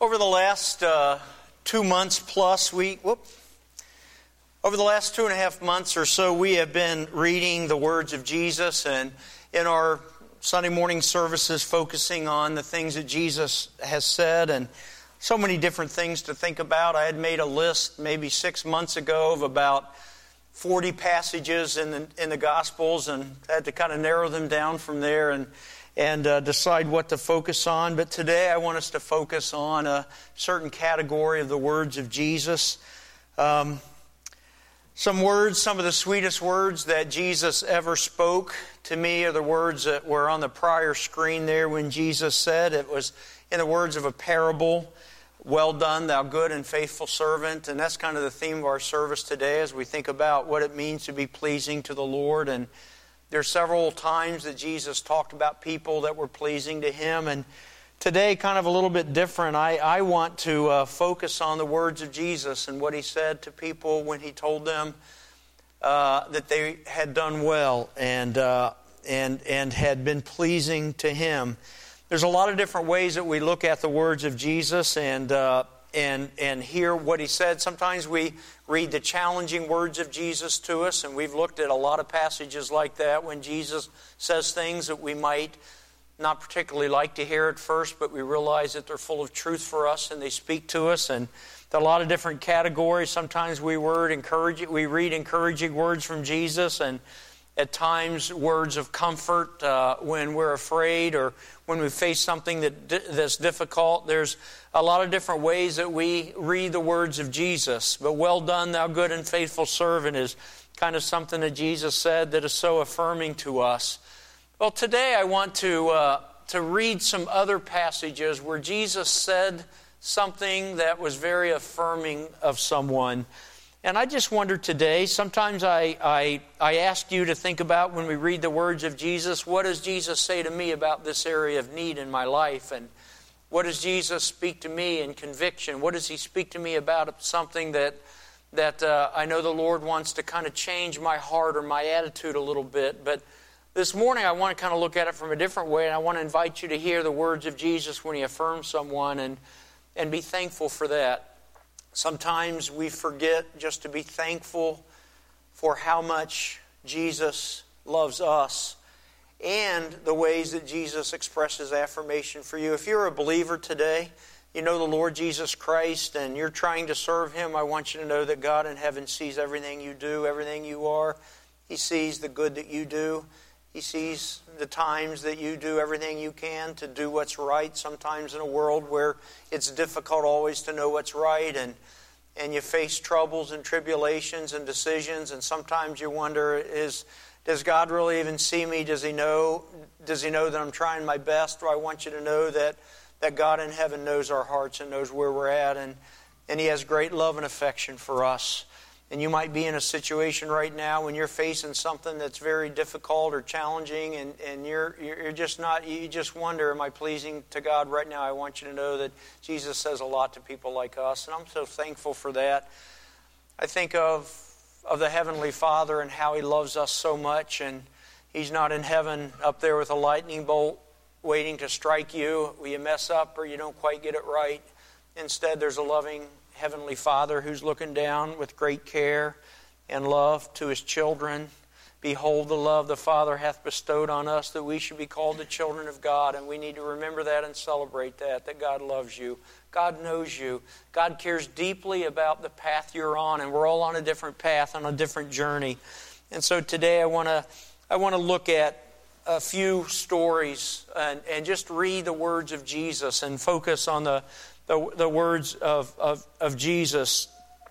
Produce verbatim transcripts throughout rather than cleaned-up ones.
Over the last uh, two months plus, we whoop, over the last two and a half months or so, we have been reading the words of Jesus, and in our Sunday morning services, focusing on the things that Jesus has said, and so many different things to think about. I had made a list maybe six months ago of about forty passages in the in the Gospels, and had to kind of narrow them down from there and. and uh, decide what to focus on. But today I want us to focus on a certain category of the words of Jesus. Um, some words, some of the sweetest words that Jesus ever spoke to me are the words that were on the prior screen there when Jesus said, it was in the words of a parable, "Well done, thou good and faithful servant." And that's kind of the theme of our service today as we think about what it means to be pleasing to the Lord. And there are several times that Jesus talked about people that were pleasing to Him. And today, kind of a little bit different, I, I want to uh, focus on the words of Jesus and what He said to people when He told them uh, that they had done well and, uh, and, and had been pleasing to Him. There's a lot of different ways that we look at the words of Jesus and uh, and and hear what He said. Sometimes we read the challenging words of Jesus to us, and we've looked at a lot of passages like that when Jesus says things that we might not particularly like to hear at first, but we realize that they're full of truth for us and they speak to us. And there are a lot of different categories. Sometimes we word encourage, we read encouraging words from Jesus, and at times words of comfort uh, when we're afraid or when we face something that that's difficult. There's a lot of different ways that we read the words of Jesus. But "well done, thou good and faithful servant" is kind of something that Jesus said that is so affirming to us. Well, today I want to uh, to read some other passages where Jesus said something that was very affirming of someone. And I just wonder today, sometimes I, I I ask you to think about when we read the words of Jesus, what does Jesus say to me about this area of need in my life? And what does Jesus speak to me in conviction? What does He speak to me about something that that uh, I know the Lord wants to kind of change my heart or my attitude a little bit? But this morning I want to kind of look at it from a different way, and I want to invite you to hear the words of Jesus when He affirms someone and and be thankful for that. Sometimes we forget just to be thankful for how much Jesus loves us and the ways that Jesus expresses affirmation for you. If you're a believer today, you know the Lord Jesus Christ, and you're trying to serve Him, I want you to know that God in heaven sees everything you do, everything you are. He sees the good that you do. He sees the times that you do everything you can to do what's right, sometimes in a world where it's difficult always to know what's right, and and you face troubles and tribulations and decisions, and sometimes you wonder, is does God really even see me? Does He know Does He know that I'm trying my best? Well, I want you to know that, that God in heaven knows our hearts and knows where we're at, and, and He has great love and affection for us. And you might be in a situation right now when you're facing something that's very difficult or challenging, and, and you're you're just not, you just wonder, am I pleasing to God right now? I want you to know that Jesus says a lot to people like us, and I'm so thankful for that. I think of of the Heavenly Father and how He loves us so much, and He's not in heaven up there with a lightning bolt waiting to strike you when you mess up or you don't quite get it right. Instead, there's a loving Heavenly Father who's looking down with great care and love to His children. Behold, the love the Father hath bestowed on us, that we should be called the children of God. And we need to remember that and celebrate that, that God loves you. God knows you. God cares deeply about the path you're on, and we're all on a different path, on a different journey. And so today I want to I want to look at a few stories and, and just read the words of Jesus and focus on the The, the words of, of, of Jesus.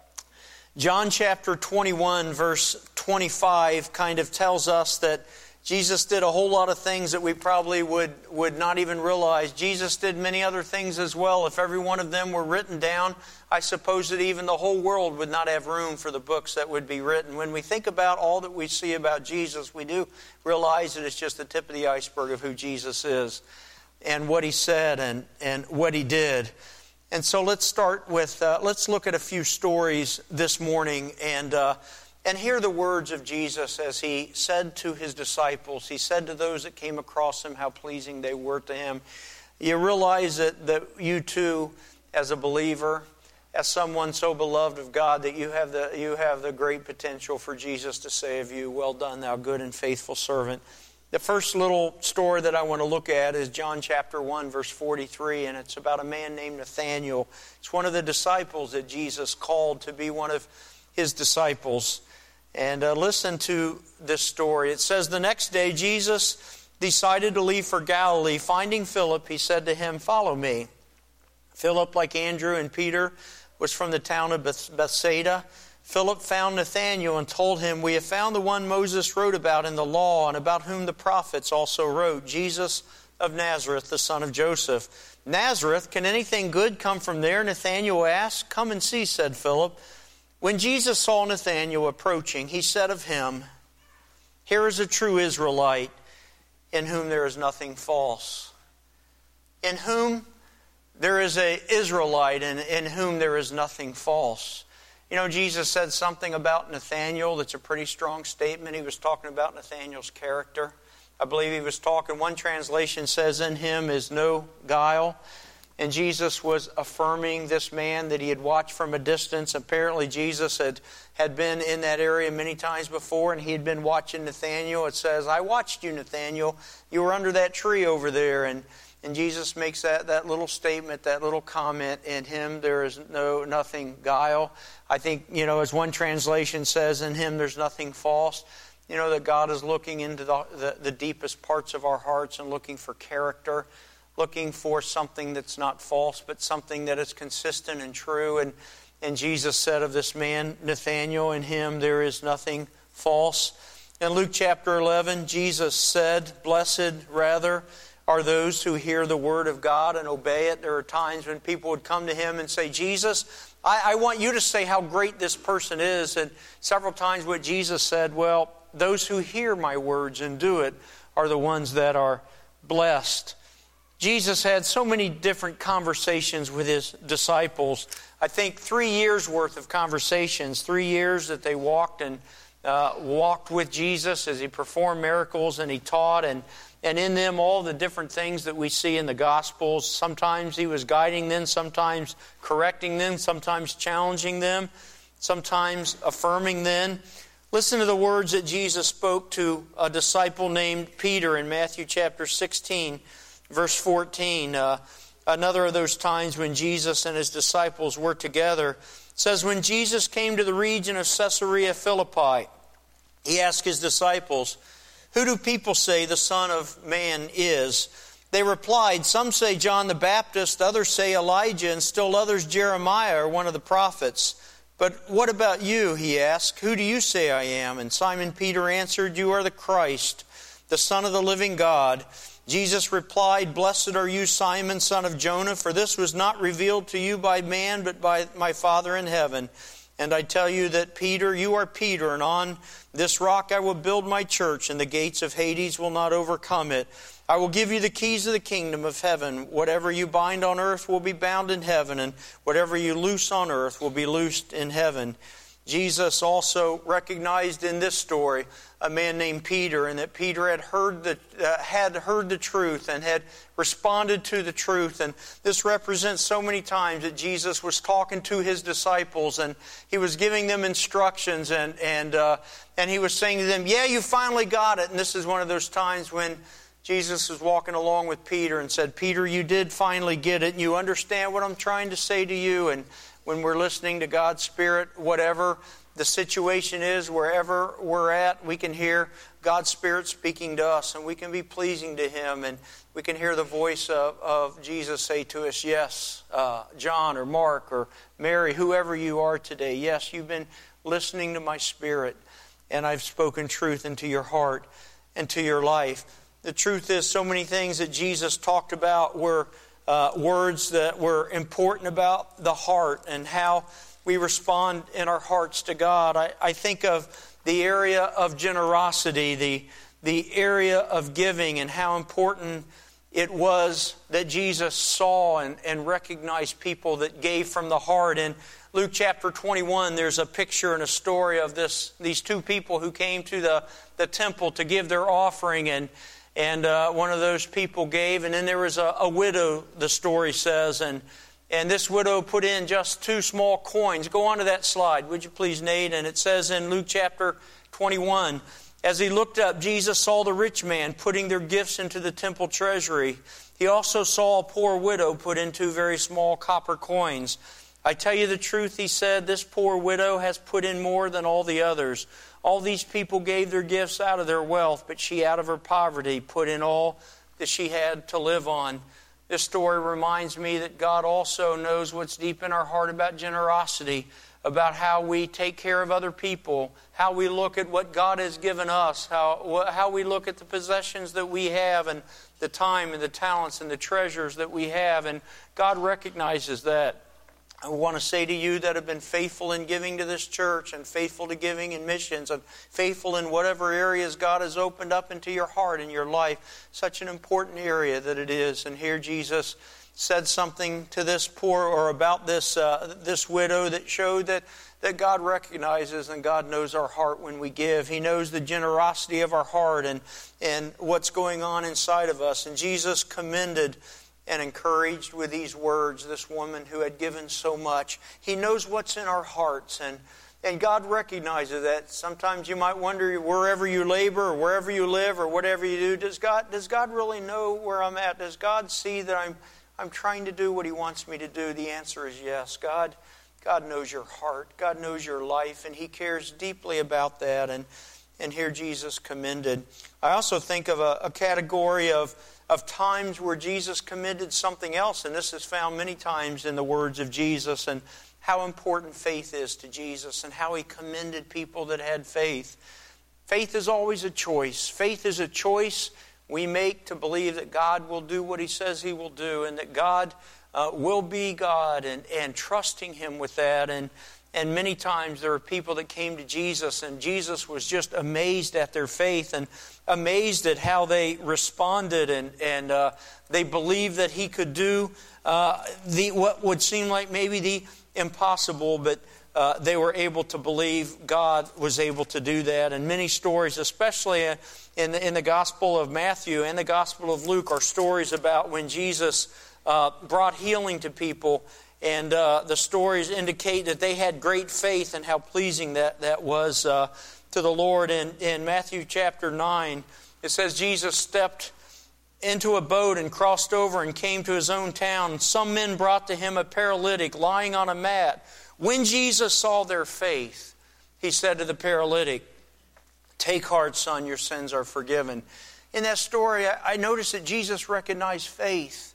John chapter twenty-one, verse twenty-five kind of tells us that Jesus did a whole lot of things that we probably would, would not even realize. Jesus did many other things as well. If every one of them were written down, I suppose that even the whole world would not have room for the books that would be written. When we think about all that we see about Jesus, we do realize that it's just the tip of the iceberg of who Jesus is and what He said and, and what He did. And so let's start with, uh, let's look at a few stories this morning and uh, and hear the words of Jesus as He said to His disciples. He said to those that came across Him how pleasing they were to Him. You realize that, that you too as a believer, as someone so beloved of God that you have the you have the great potential for Jesus to say of you, "Well done, thou good and faithful servant." The first little story that I want to look at is John chapter one, verse forty-three, and it's about a man named Nathanael. It's one of the disciples that Jesus called to be one of his disciples. And uh, listen to this story. It says, "The next day Jesus decided to leave for Galilee. Finding Philip, he said to him, 'Follow me.' Philip, like Andrew and Peter, was from the town of Bethsaida. Philip found Nathanael and told him, 'We have found the one Moses wrote about in the law and about whom the prophets also wrote, Jesus of Nazareth, the son of Joseph.' 'Nazareth, can anything good come from there?' Nathanael asked. 'Come and see,' said Philip. When Jesus saw Nathanael approaching, he said of him, 'Here is a true Israelite in whom there is nothing false.'" In whom there is an Israelite in, in whom there is nothing false. You know, Jesus said something about Nathanael that's a pretty strong statement. He was talking about Nathanael's character. I believe he was talking, one translation says, "In him is no guile." And Jesus was affirming this man that he had watched from a distance. Apparently Jesus had, had been in that area many times before, and he had been watching Nathanael. It says, "I watched you, Nathanael. You were under that tree over there." And And Jesus makes that, that little statement, that little comment, "In him there is no nothing guile." I think, you know, as one translation says, "In him there's nothing false." You know, that God is looking into the, the, the deepest parts of our hearts and looking for character, looking for something that's not false, but something that is consistent and true. And, and Jesus said of this man, Nathanael, "In him there is nothing false." In Luke chapter eleven, Jesus said, "Blessed rather are those who hear the word of God and obey it." There are times when people would come to him and say, "Jesus, I, I want you to say how great this person is." And several times what Jesus said, "Well, those who hear my words and do it are the ones that are blessed." Jesus had so many different conversations with his disciples. I think three years worth of conversations, three years that they walked and uh, walked with Jesus as he performed miracles and he taught, and And in them, all the different things that we see in the Gospels. Sometimes he was guiding them, sometimes correcting them, sometimes challenging them, sometimes affirming them. Listen to the words that Jesus spoke to a disciple named Peter in Matthew chapter sixteen, verse fourteen. Uh, another of those times when Jesus and his disciples were together. It says, "When Jesus came to the region of Caesarea Philippi, he asked his disciples, 'Who do people say the Son of Man is?' They replied, 'Some say John the Baptist, others say Elijah, and still others Jeremiah or one of the prophets. But what about you?' he asked. 'Who do you say I am?' And Simon Peter answered, 'You are the Christ, the Son of the living God.' Jesus replied, 'Blessed are you, Simon, son of Jonah, for this was not revealed to you by man, but by my Father in heaven. And I tell you that Peter, you are Peter, and on this rock I will build my church, and the gates of Hades will not overcome it. I will give you the keys of the kingdom of heaven. Whatever you bind on earth will be bound in heaven, and whatever you loose on earth will be loosed in heaven." Jesus also recognized in this story a man named Peter, and that Peter had heard the uh, had heard the truth and had responded to the truth. And this represents so many times that Jesus was talking to his disciples, and he was giving them instructions, and and uh, and he was saying to them, "Yeah, you finally got it." And this is one of those times when Jesus was walking along with Peter and said, "Peter, you did finally get it, and you understand what I'm trying to say to you." And when we're listening to God's Spirit, whatever the situation is, wherever we're at, we can hear God's Spirit speaking to us, and we can be pleasing to Him, and we can hear the voice of, of Jesus say to us, "Yes, uh, John or Mark or Mary, whoever you are today, yes, you've been listening to my Spirit, and I've spoken truth into your heart and to your life." The truth is, so many things that Jesus talked about were Uh, words that were important about the heart and how we respond in our hearts to God. I, I think of the area of generosity, the, the area of giving, and how important it was that Jesus saw and, and recognized people that gave from the heart. In Luke chapter twenty-one, there's a picture and a story of this these two people who came to the, the temple to give their offering, and And uh, one of those people gave, and then there was a, a widow, the story says, and And this widow put in just two small coins. Go on to that slide, would you please, Nate? And it says in Luke chapter twenty-one, as he looked up, Jesus saw the rich man putting their gifts into the temple treasury. He also saw a poor widow put in two very small copper coins. I tell you the truth, he said, this poor widow has put in more than all the others. All these people gave their gifts out of their wealth, but she out of her poverty put in all that she had to live on. This story reminds me that God also knows what's deep in our heart about generosity, about how we take care of other people, how we look at what God has given us, how, how we look at the possessions that we have and the time and the talents and the treasures that we have. And God recognizes that. I want to say to you that have been faithful in giving to this church and faithful to giving in missions and faithful in whatever areas God has opened up into your heart and your life, such an important area that it is. And here Jesus said something to this poor or about this uh, this widow that showed that, that God recognizes and God knows our heart when we give. He knows the generosity of our heart and, and what's going on inside of us. And Jesus commended and encouraged with these words this woman who had given so much. He knows what's in our hearts, and, and God recognizes that. Sometimes you might wonder, wherever you labor or wherever you live or whatever you do, does God does God really know where I'm at? Does God see that I'm I'm trying to do what He wants me to do? The answer is yes. God God knows your heart. God knows your life, and He cares deeply about that. And and here Jesus commended. I also think of a, a category of of times where Jesus commended something else, and this is found many times in the words of Jesus, and how important faith is to Jesus and how He commended people that had faith. Faith is always a choice. Faith is a choice we make to believe that God will do what He says He will do, and that God uh, will be God, and, and trusting Him with that. And And many times there were people that came to Jesus, and Jesus was just amazed at their faith and amazed at how they responded, and, and uh, they believed that He could do uh, the what would seem like maybe the impossible, but uh, they were able to believe God was able to do that. And many stories, especially in the, in the Gospel of Matthew and the Gospel of Luke, are stories about when Jesus uh, brought healing to people. And uh, the stories indicate that they had great faith and how pleasing that, that was uh, to the Lord. In, in Matthew chapter nine, it says Jesus stepped into a boat and crossed over and came to His own town. Some men brought to Him a paralytic lying on a mat. When Jesus saw their faith, He said to the paralytic, "Take heart, son, your sins are forgiven." In that story, I, I noticed that Jesus recognized faith.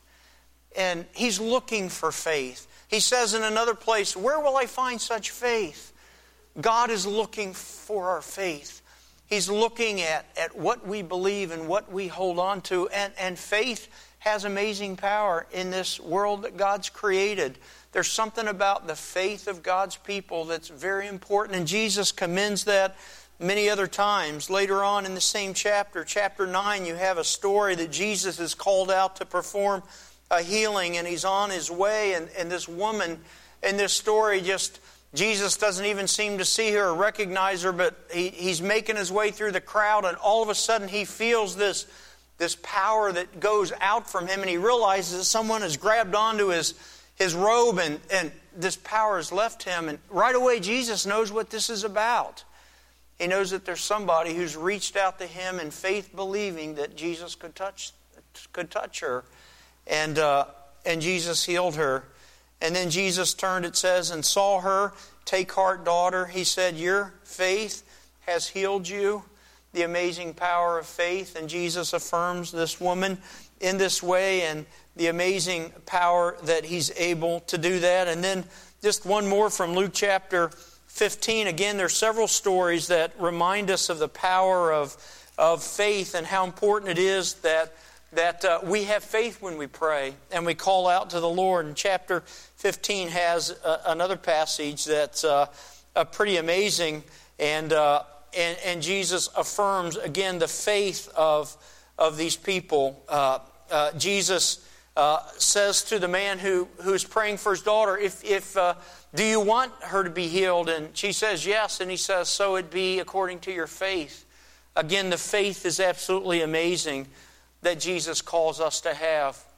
And He's looking for faith. He says in another place, "Where will I find such faith?" God is looking for our faith. He's looking at, at what we believe and what we hold on to. And, and faith has amazing power in this world that God's created. There's something about the faith of God's people that's very important. And Jesus commends that many other times. Later on in the same chapter, chapter nine, you have a story that Jesus is called out to perform a healing, and He's on His way, and, and this woman in this story, just Jesus doesn't even seem to see her or recognize her, but he, he's making his way through the crowd, and all of a sudden he feels this, this power that goes out from him, and he realizes that someone has grabbed onto his, his robe, and, and this power has left him, and right away Jesus knows what this is about. He knows that there's somebody who's reached out to him in faith, believing that Jesus could touch, could touch her. And uh, and Jesus healed her. And then Jesus turned, it says, and saw her. "Take heart, daughter." He said, "Your faith has healed you." The amazing power of faith. And Jesus affirms this woman in this way, and the amazing power that He's able to do that. And then just one more from Luke chapter fifteen. Again, there's several stories that remind us of the power of, of faith and how important it is that that uh, we have faith when we pray and we call out to the Lord. And chapter fifteen has uh, another passage that's uh, uh, pretty amazing. And, uh, and and Jesus affirms, again, the faith of, of these people. Uh, uh, Jesus uh, says to the man who, who's praying for his daughter, if, if uh, do you want her to be healed? And she says yes. And He says, "So it be according to your faith." Again, the faith is absolutely amazing that Jesus calls us to have.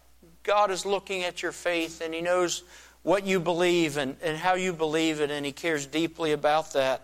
God is looking at your faith, and He knows what you believe and, and how you believe it, and He cares deeply about that.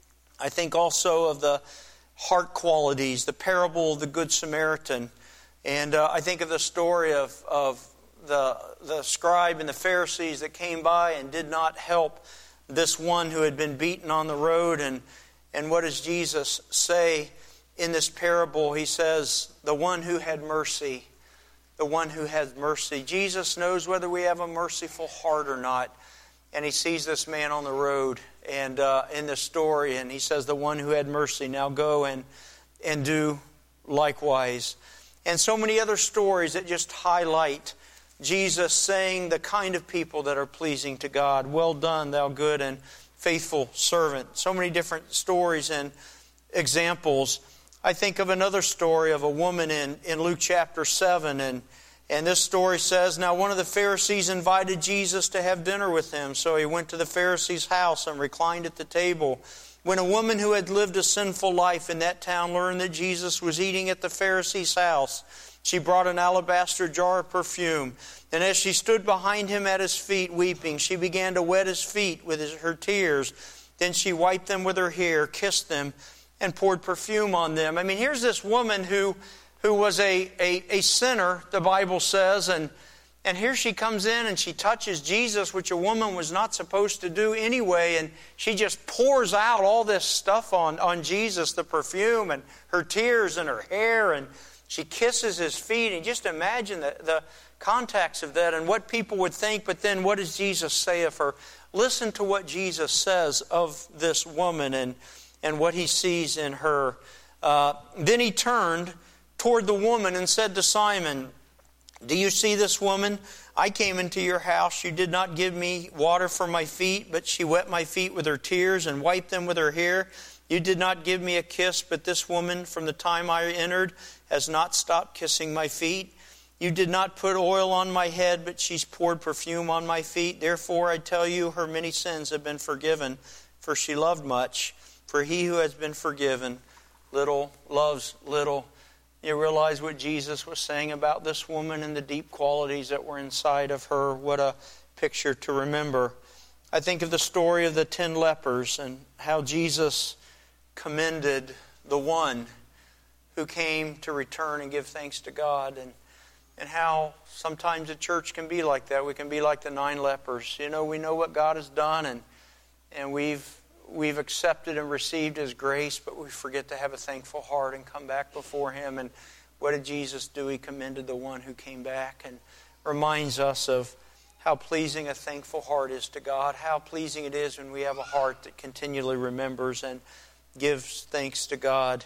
I think also of the heart qualities, the parable of the Good Samaritan. And uh, I think of the story of, of the, the scribe and the Pharisees that came by and did not help this one who had been beaten on the road. And, and what does Jesus say in this parable? He says, the one who had mercy, the one who has mercy. Jesus knows whether we have a merciful heart or not. And He sees this man on the road and uh, in the story, and He says, the one who had mercy, now go and, and do likewise. And so many other stories that just highlight Jesus saying the kind of people that are pleasing to God. Well done, thou good and faithful servant. So many different stories and examples. I think of another story of a woman in, in Luke chapter seven, and And this story says, now one of the Pharisees invited Jesus to have dinner with him. So He went to the Pharisee's house and reclined at the table. When a woman who had lived a sinful life in that town learned that Jesus was eating at the Pharisee's house, she brought an alabaster jar of perfume. And as she stood behind Him at His feet weeping, she began to wet His feet with his, her tears. Then she wiped them with her hair, kissed them, and poured perfume on them. I mean, here's this woman who... who was a, a, a sinner, the Bible says, and, and here she comes in and she touches Jesus, which a woman was not supposed to do anyway, and she just pours out all this stuff on, on Jesus, the perfume and her tears and her hair, and she kisses His feet, and just imagine the, the context of that and what people would think. But then what does Jesus say of her? Listen to what Jesus says of this woman and, and what He sees in her. Uh, then He turned toward the woman and said to Simon, do you see this woman? I came into your house. You did not give me water for my feet, but she wet my feet with her tears and wiped them with her hair. You did not give me a kiss, but this woman from the time I entered has not stopped kissing my feet. You did not put oil on my head, but she's poured perfume on my feet. Therefore I tell you, her many sins have been forgiven, for she loved much. For he who has been forgiven little loves little. You realize what Jesus was saying about this woman and the deep qualities that were inside of her. What a picture to remember. I think of the story of the ten lepers and how Jesus commended the one who came to return and give thanks to God, and and how sometimes the church can be like that. We can be like the nine lepers. You know, we know what God has done, and and we've We've accepted and received His grace, but we forget to have a thankful heart and come back before Him. And what did Jesus do? He commended the one who came back and reminds us of how pleasing a thankful heart is to God, how pleasing it is when we have a heart that continually remembers and gives thanks to God.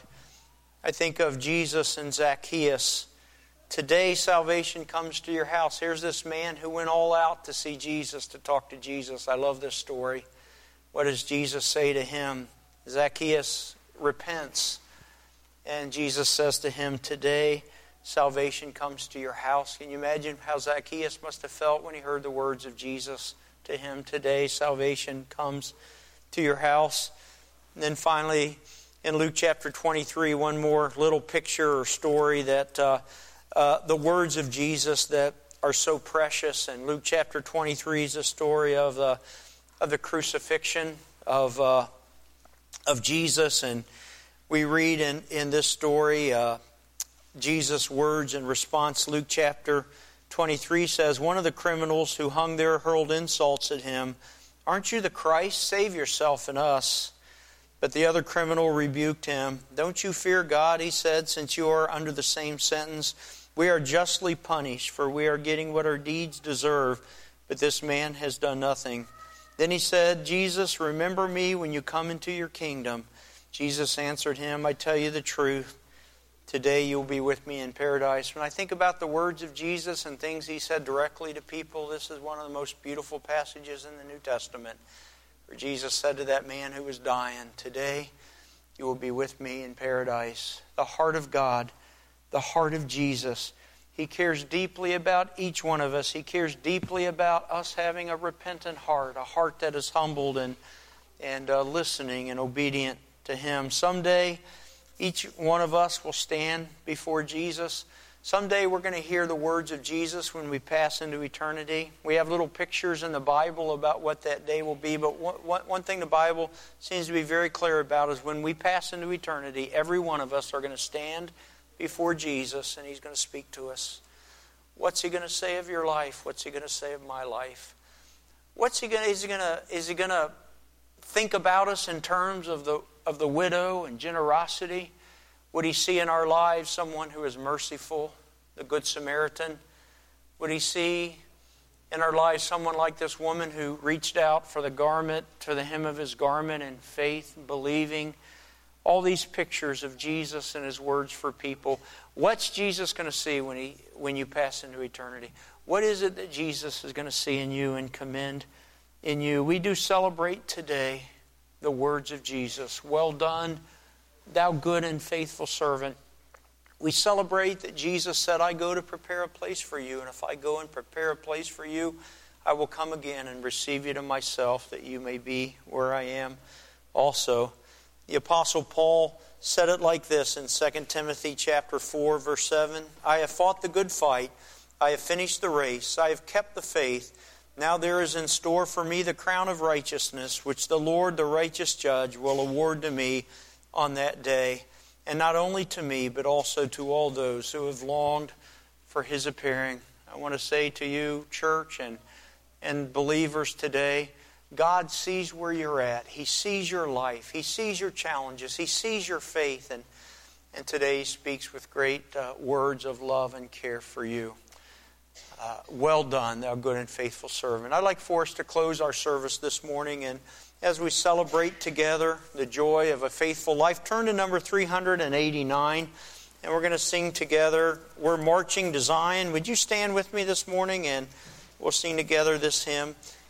I think of Jesus and Zacchaeus. Today salvation comes to your house. Here's this man who went all out to see Jesus, to talk to Jesus. I love this story. What does Jesus say to him? Zacchaeus repents. And Jesus says to him, today salvation comes to your house. Can you imagine how Zacchaeus must have felt when he heard the words of Jesus to him? Today salvation comes to your house. And then finally, in Luke chapter twenty-three, one more little picture or story that uh, uh, the words of Jesus that are so precious. And Luke chapter twenty-three is a story of the uh, of the crucifixion of uh, of Jesus, and we read in, in this story uh, Jesus' words in response. Luke chapter twenty-three says, one of the criminals who hung there hurled insults at him. Aren't you the Christ? Save yourself and us. But the other criminal rebuked him. Don't you fear God, he said, since you are under the same sentence. We are justly punished, for we are getting what our deeds deserve, but this man has done nothing. Then he said, Jesus, remember me when you come into your kingdom. Jesus answered him, I tell you the truth. Today you'll be with me in paradise. When I think about the words of Jesus and things He said directly to people, this is one of the most beautiful passages in the New Testament, where Jesus said to that man who was dying, today you will be with me in paradise. The heart of God, the heart of Jesus. He cares deeply about each one of us. He cares deeply about us having a repentant heart, a heart that is humbled and, and uh, listening and obedient to Him. Someday, each one of us will stand before Jesus. Someday we're going to hear the words of Jesus when we pass into eternity. We have little pictures in the Bible about what that day will be, but one, one thing the Bible seems to be very clear about is when we pass into eternity, every one of us are going to stand before Jesus and He's going to speak to us. What's He going to say of your life? What's He going to say of my life? What's He going to, is He going to, is He going to think about us in terms of the, of the widow and generosity? Would He see in our lives someone who is merciful, the Good Samaritan? Would He see in our lives someone like this woman who reached out for the garment, for the hem of His garment in faith, believing? All these pictures of Jesus and His words for people. What's Jesus going to see when he when you pass into eternity? What is it that Jesus is going to see in you and commend in you? We do celebrate today the words of Jesus. Well done, thou good and faithful servant. We celebrate that Jesus said, I go to prepare a place for you, and if I go and prepare a place for you, I will come again and receive you to myself, that you may be where I am also. The Apostle Paul said it like this in Second Timothy chapter four, verse seven. I have fought the good fight. I have finished the race. I have kept the faith. Now there is in store for me the crown of righteousness, which the Lord, the righteous judge, will award to me on that day. And not only to me, but also to all those who have longed for His appearing. I want to say to you, church and, and believers today, God sees where you're at. He sees your life. He sees your challenges. He sees your faith. And, and today He speaks with great uh, words of love and care for you. Uh, well done, thou good and faithful servant. I'd like for us to close our service this morning, and as we celebrate together the joy of a faithful life, turn to number three hundred eighty-nine, and we're going to sing together, We're Marching to Zion. Would you stand with me this morning, and we'll sing together this hymn.